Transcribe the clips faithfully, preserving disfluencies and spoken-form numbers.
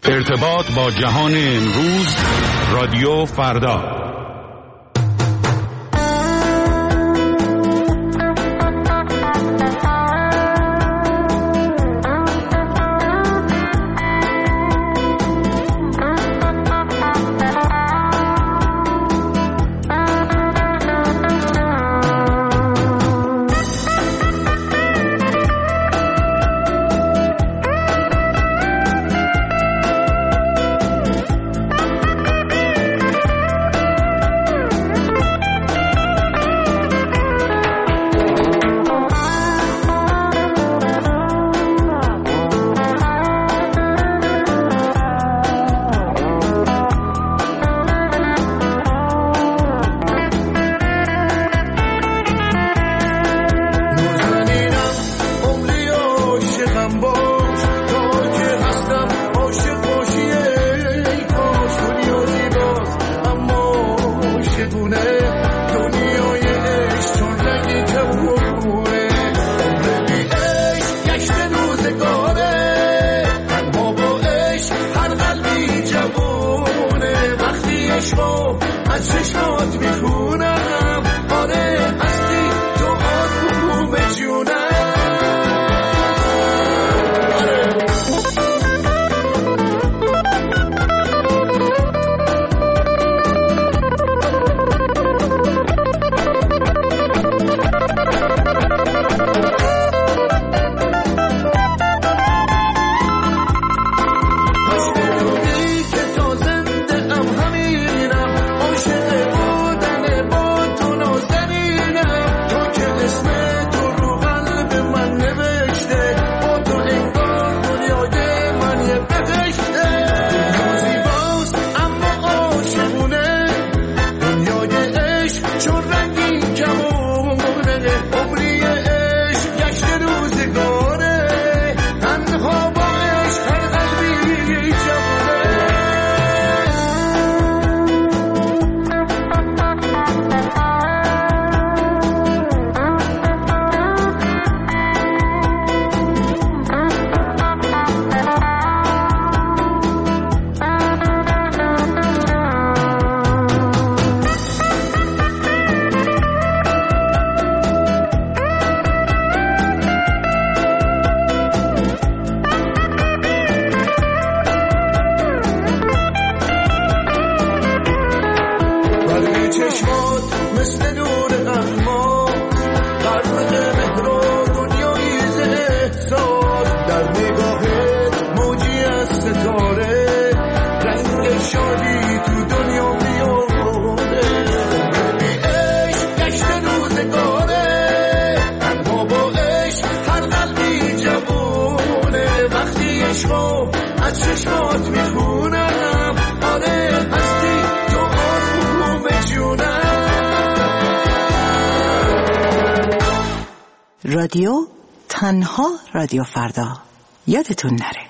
ارتباط با جهان امروز، رادیو فردا. رادیو تنها رادیو فردا، یادتون نره.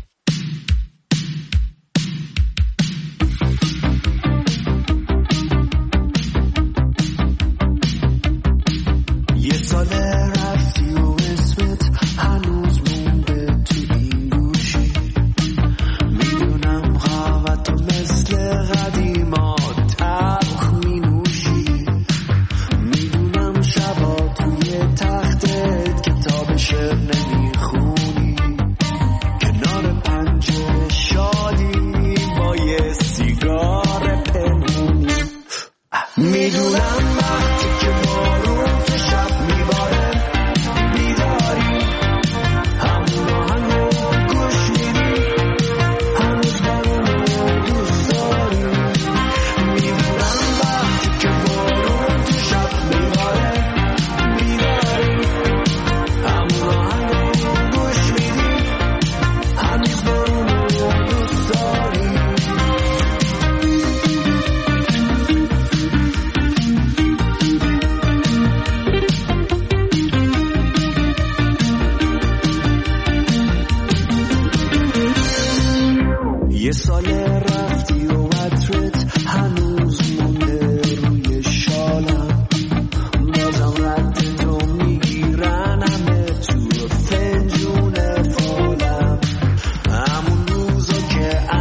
یه سال رفتی و عطرت هنوز مونده روی شالم، بازم رد تو میگیرن همه تو فنجون فالم، همون روزا که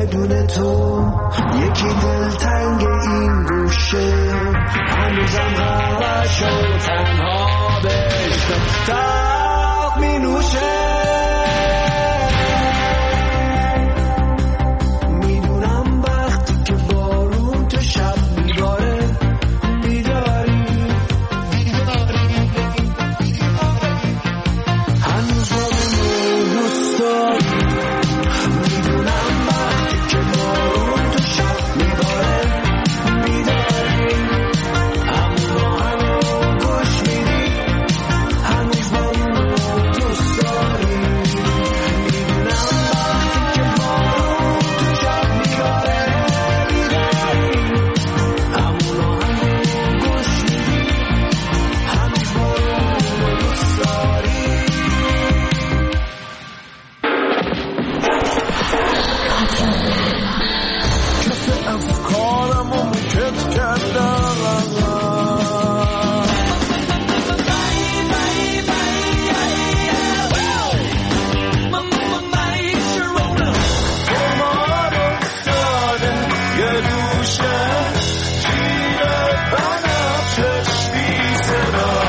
بدون تو یکی دلتنگ این گوشه هنوزم همش و تنها بهش تاق می نوشه میدونم وقتی که بارون تو شب میباره بیداری هنوز با منو دوست داری میدونم وقتی که بارون تو شب میباره بیداری اما هنو گوش میدی هنوز با منو دوست داری میدونم وقتی که بارون تو شب میباره بیداری اما هنو گوش میدی هنوز با منو دوست داری کسی افکارم رو مکت کردم کمار افتاده یه دوشه جیره بنفشش بی صدا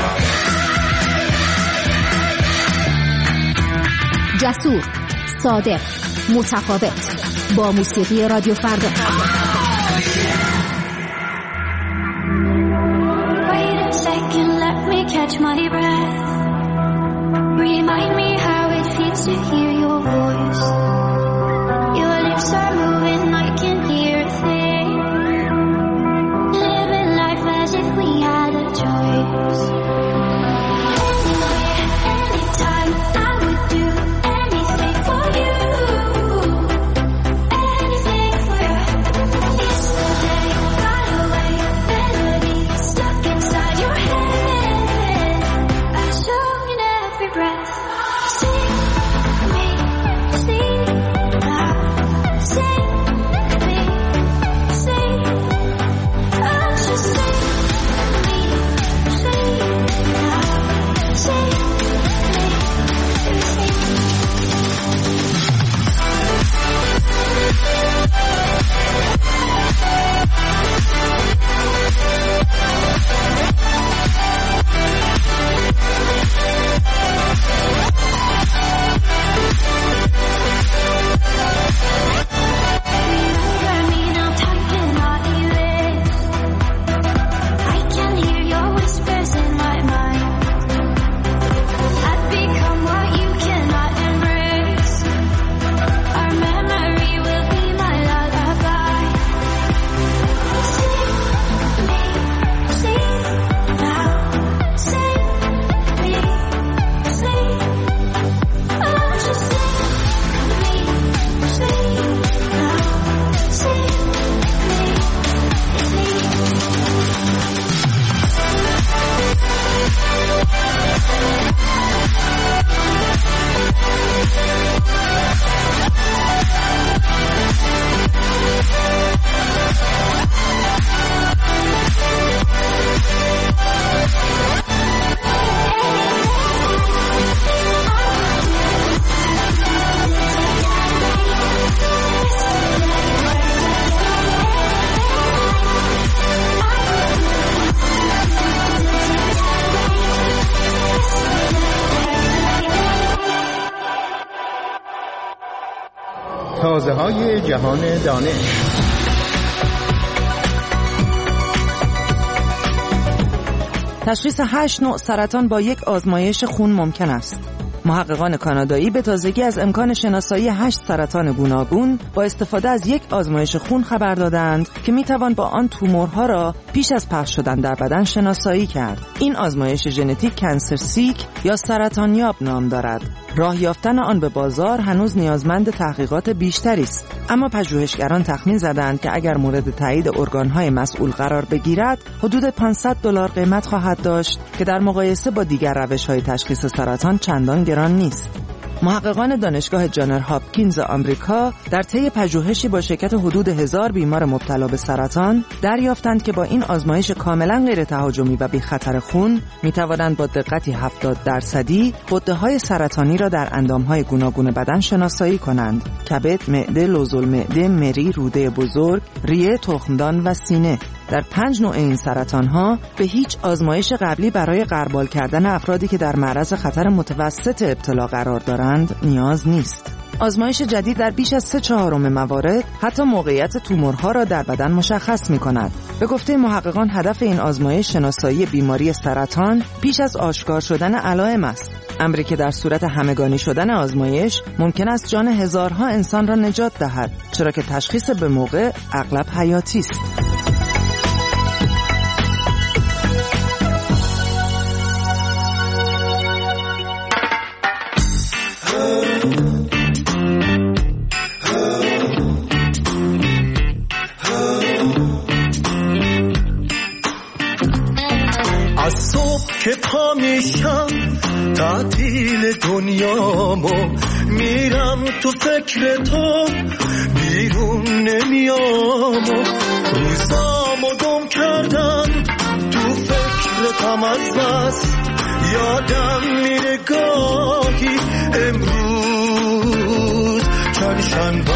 جسور، صادق، متفاوت با موسیقی رادیو فردا. Wait a second, let me catch my breath. Remind me how it feels to hear your voice. Your lips are moving, I can hear a thing. Living life as if we had a choice. Anywhere, anytime, I would do anything for you. Anything for you. Yesterday got away, melody stuck inside your head. A song in every breath. Sing me, sing now. Sing me, sing. Oh, just sing me, sing now. Sing me, sing. Remember me now, time cannot erase. I can hear your whispers in my mind. I've become what you cannot embrace. Our memory will be my lullaby. Sing me, sing now. Sing me, sing. Oh, just sing me, sing now. Sing me, تازه های جهان دانش. تشخیص هشت نوع سرطان با یک آزمایش خون ممکن است. محققان کانادایی به تازگی از امکان شناسایی هشت سرطان گوناگون با استفاده از یک آزمایش خون خبر دادند که میتوان با آن تومورها را پیش از پخش شدن در بدن شناسایی کرد. این آزمایش ژنتیک کانسر سیک یا سرطانیاب نام دارد. راه یافتن آن به بازار هنوز نیازمند تحقیقات بیشتری است، اما پژوهشگران تخمین زدند که اگر مورد تایید ارگان‌های مسئول قرار بگیرد حدود پانصد دلار قیمت خواهد داشت که در مقایسه با دیگر روش‌های تشخیص سرطان چندان گران نیست. محققان دانشگاه جان هاپکینز آمریکا در طی پژوهشی با شرکت حدود هزار بیمار مبتلا به سرطان دریافتند که با این آزمایش کاملا غیر تهاجمی و بی خطر خون می توانند با دقتی هفتاد درصدی غده‌های سرطانی را در اندام‌های گوناگون بدن شناسایی کنند: کبد، معده، لوزالمعده، مری، روده بزرگ، ریه، تخمدان و سینه. در پنج نوع این سرطان‌ها به هیچ آزمایش قبلی برای غربال کردن افرادی که در معرض خطر متوسط ابتلا قرار دارند نیاز نیست. آزمایش جدید در بیش از سه چهارم موارد حتی موقعیت تومورها را در بدن مشخص می‌کند. به گفته محققان هدف این آزمایش شناسایی بیماری سرطان پیش از آشکار شدن علائم است. امری که در صورت همگانی شدن آزمایش ممکن است جان هزارها انسان را نجات دهد، چرا که تشخیص به موقع اغلب حیاتی است. از صبح که پا میشم تعطیل دنیامو میرم تو فکر تو بیرون نمیام و روزامو گم کردم تو فکرتم از بس یادم میره گاهی امروز چند شنبه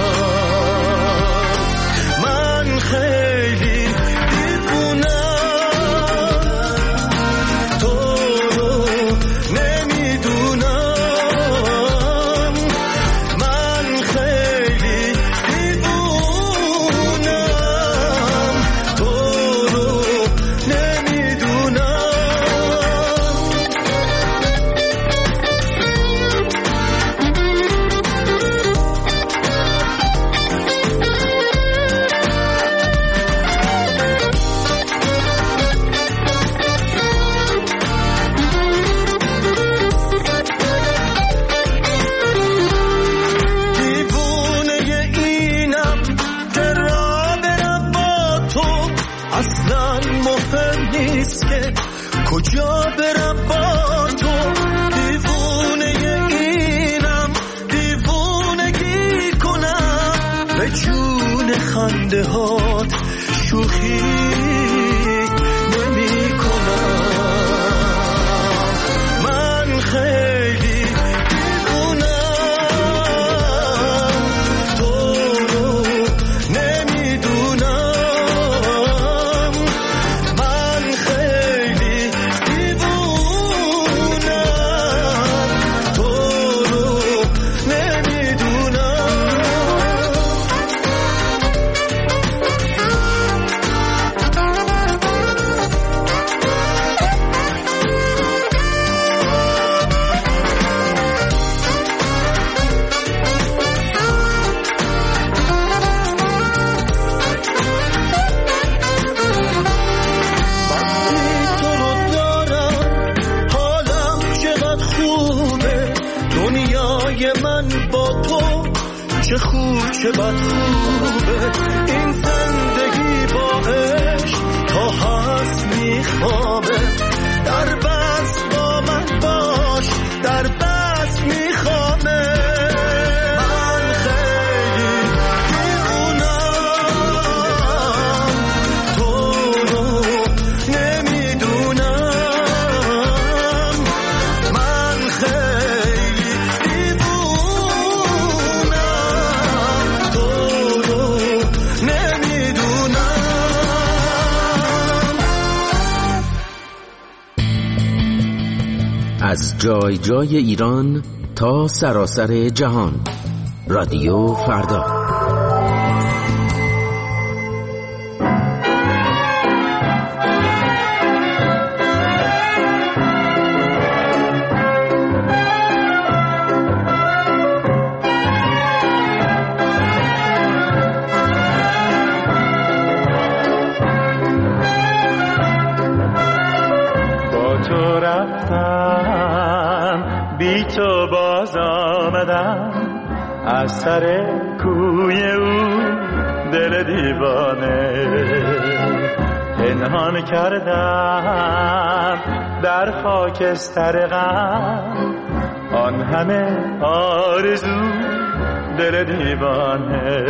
من خیلی کجا برم با تو دیوونه اینم دیوونگی کنم به جون خنده هات شوخی نمی کنم من خیلی دیوونم تو رو نمیدونم من خیلی چه خوب چه بد خوبه این زندگی با عشق تا هست میخوابه در بس با من باش در بس میخوامه من خیلی دیوونم تو رو نمیدونم من خیلی از جای جای ایران تا سراسر جهان. رادیو فردا. بی تو باز آمدم از سر کوی او دل دیوانه پنهان کردم در خاکستر غم آن همه آرزو دل دیوانه.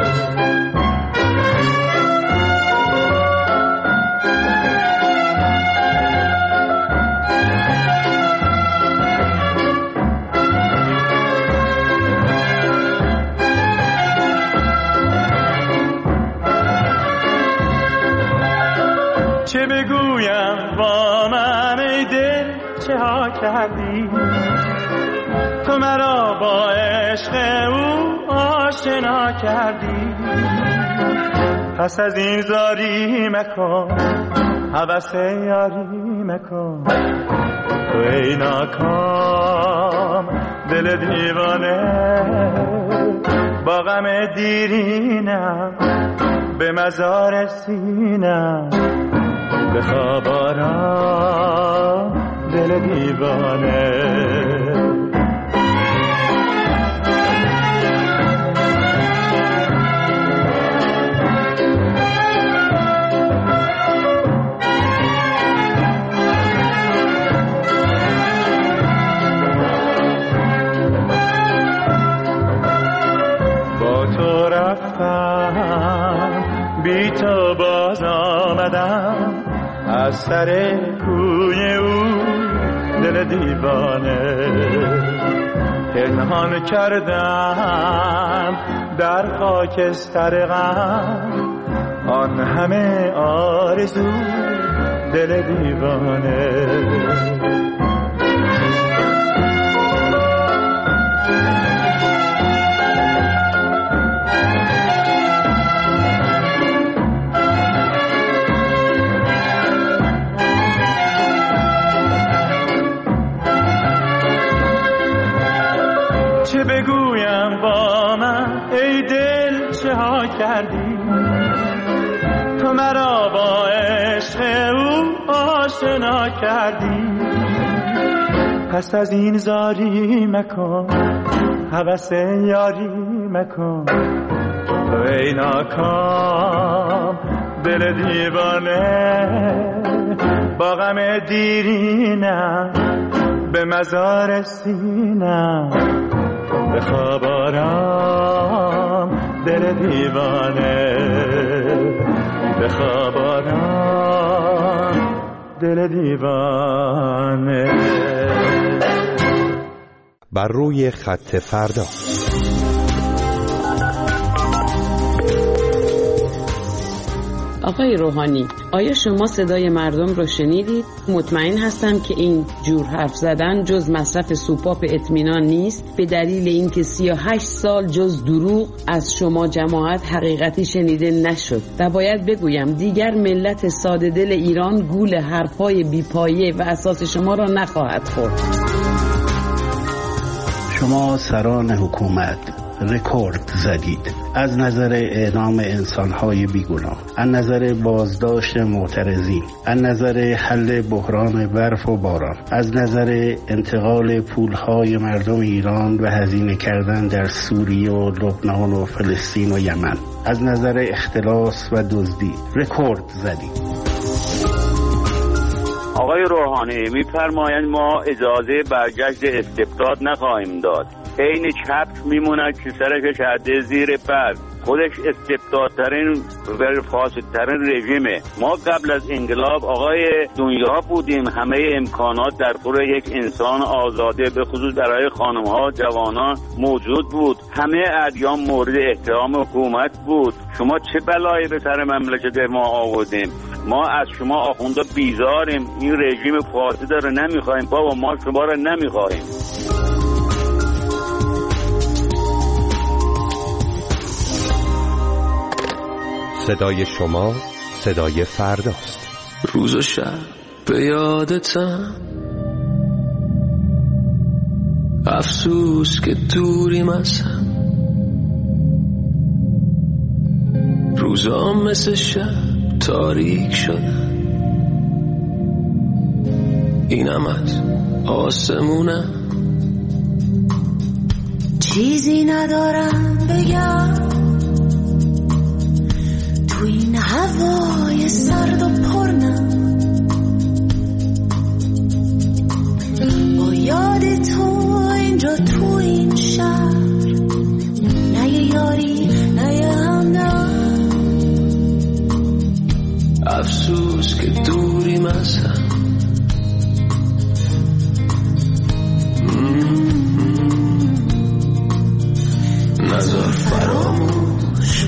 چه بگویم با من ای دل چه ها کردی، تو مرا با عشق او آشنا کردی. پس از این زاری مکن هوس یاری مکن، تو ای ناکام دل دیوانه. با غم دیرینم به مزار سینم، بخواب آرام دل دیوانه. با تو رفتم بی تو باز آمدم، از سر کوی او دل دیوانه. پنهان کردم در خاکستر غم، آن همه آرزو دل دیوانه. چه بگویم با من ای دل چه ها کردی، تو مرا با عشق او آشنا کردی. پس از این زاری مکن هوس یاری مکن، تو ای ناکام دل دیوانه. با غم دیرینم به مزار سینم، بخواب آرام دل دیوانه. بخواب آرام دل دیوانه. بر روی خط فردا. آقای روحانی، آیا شما صدای مردم رو شنیدید؟ مطمئن هستم که این جور حرف زدن جز مصرف سوپاپ اطمینان نیست، به دلیل اینکه سی و هشت سال جز دروغ از شما جماعت حقیقتی شنیده نشد. و باید بگویم دیگر ملت ساده دل ایران گول حرفای بیپایه و اساس شما را نخواهد خورد. شما سران حکومت رکورد زدید از نظر اعدام انسان‌های بیگناه، از نظر بازداشت معترضین، از نظر حل بحران برف و باران، از نظر انتقال پول‌های مردم ایران و هزینه کردن در سوریه و لبنان و فلسطین و یمن، از نظر اختلاس و دزدی رکورد زدید. آقای روحانی می‌فرمایند ما اجازه برگشت استبداد نخواهیم داد. این چپ میموند که سرش کرده زیر پر، خودش استبدادترین و فاسدترین رژیمه. ما قبل از انقلاب آقای دنیا بودیم، همه امکانات در خور یک انسان آزاده به خصوص برای خانم‌ها جوانان موجود بود، همه ادیان مورد احترام حکومت بود. شما چه بلایی به سر مملکت ما آوردیم؟ ما از شما آخونده بیزاریم، این رژیم فاسد رو نمیخوایم بابا، ما شما رو نمیخوایم. صدای شما صدای فرداست. روز و شب به یادتم، افسوس که دوریم از هم، روزام مثل شب تاریک شدن، اینم از آسمونم. چیزی ندارم بگم تو این هوای سرد و پرنم، با یاد تو اینجا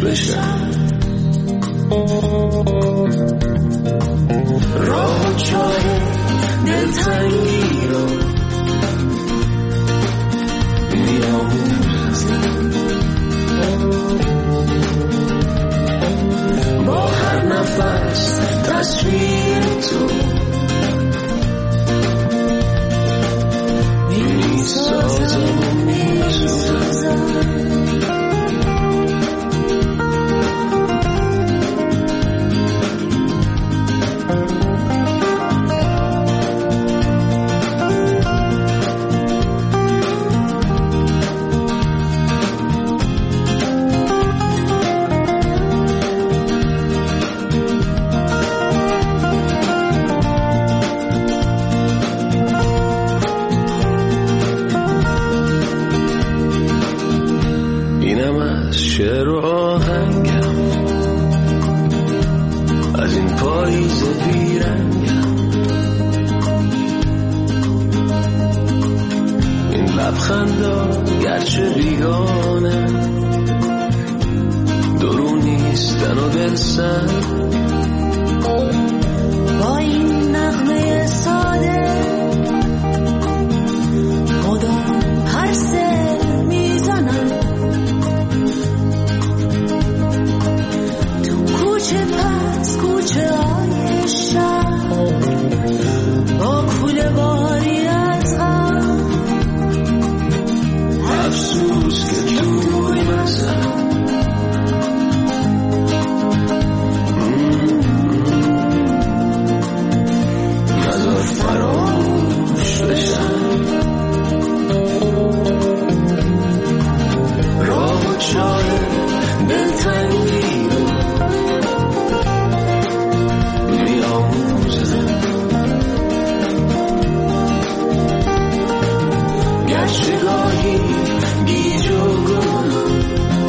بشم. راه و چاه دلتنگی رو می‌آموزم، با هر نفس تصویر تو می‌سازم و می‌سوزم. شعر و آهنگم از این پاییز بیرنگم، این لبخندا گرچه بیگانه درو نیستن و دلسنگ، با این نغمه ساده مدام پرسه میزنم، کوچه پس کوچه های شهر با کوله باری از غم، افسوس که دوری مثلا نظر فراموش بشن. راه و چاه دلتنگی رو گرچه گاهی گیج و گم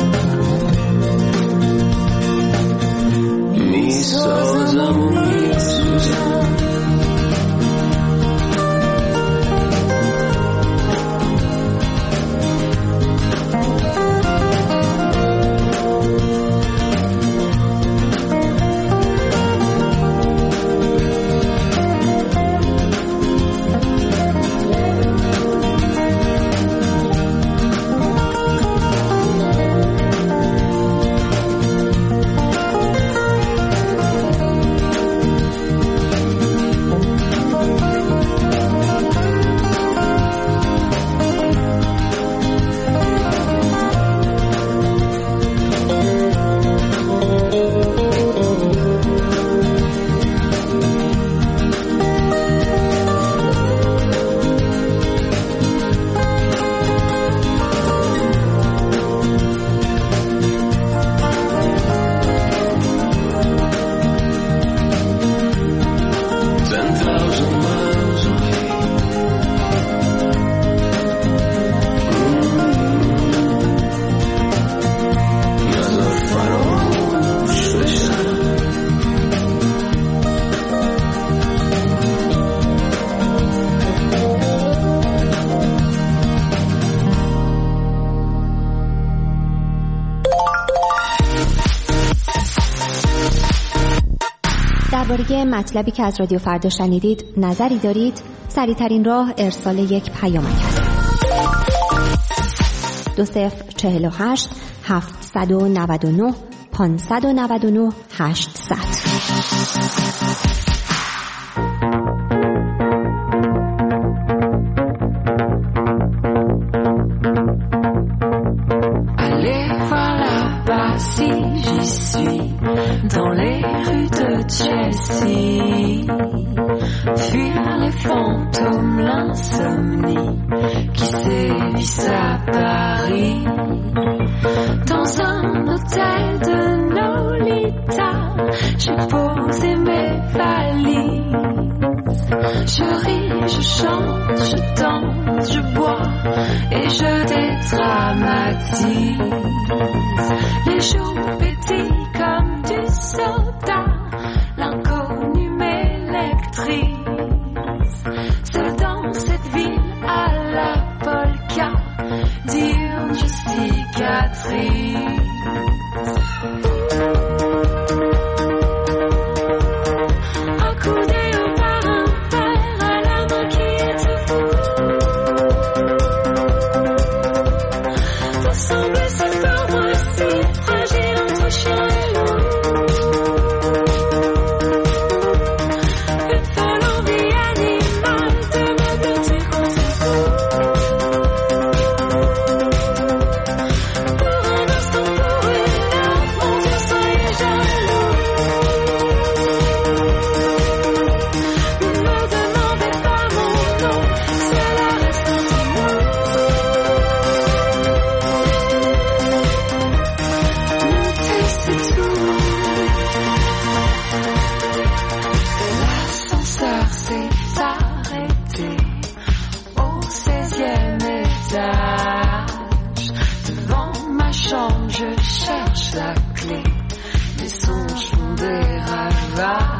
میسازم و میسوزم. درباره مطلبی که از رادیو فردا شنیدید نظری دارید؟ سریع‌ترین راه ارسال یک پیامک است. دو صفر چهل و هشت هفتصد و نود و نه پانصد و نود و نه هشتصد. Si j'y suis dans les rues de Chelsea, fuir les fantômes, l'insomnie qui sévissent à Paris. Dans un hôtel de Nolita, j'ai posé mes valises. Je ris, je chante, je danse, je bois et je dédramatise. Les jours pétillent comme du soda, l'inconnu m'électrise. Seul dans cette ville à la polka, diurne je cicatrice. nuit. Mes songes font des ravages.